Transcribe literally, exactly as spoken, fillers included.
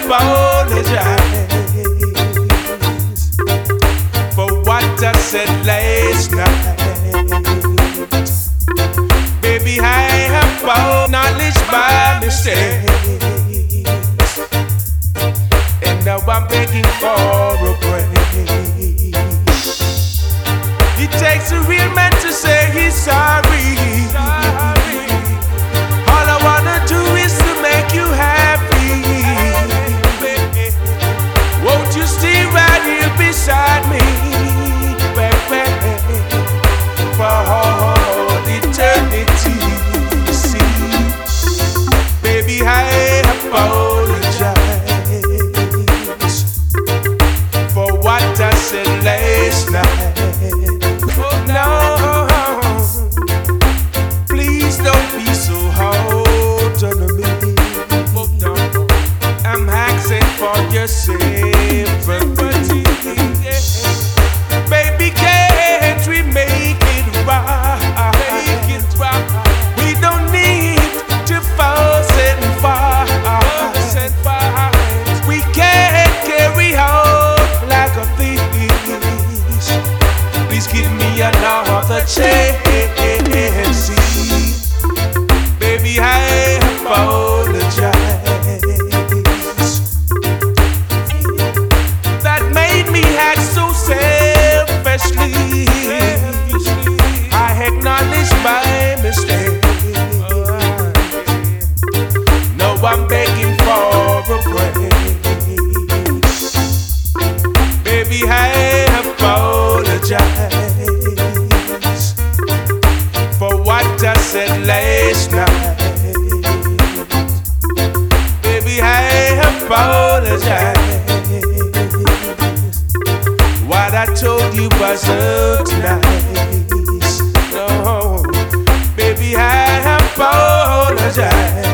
apologize for what I said last night. Baby, I acknowledge my mistakes, and now I'm begging for a break. It takes a real man to say he's sorry. All I wanna do is to make you happy. Won't you stay right here beside me, baby, for all eternity? See, baby, I apologize for what I said last night. Oh no, please don't be so hard on me. Oh no, I'm asking for your sympathy. Baby, can't we make it right? Make it right. We don't need to fuss and fight. We can't carry on like a thief. Please give me another chance. See, baby, I apologize. That made me act so selfishly. I acknowledge my mistake. Now I'm begging for a break. Baby, I apologize for what I said last night. Baby, I apologize. What I told you wasn't nice. No, baby, I apologize.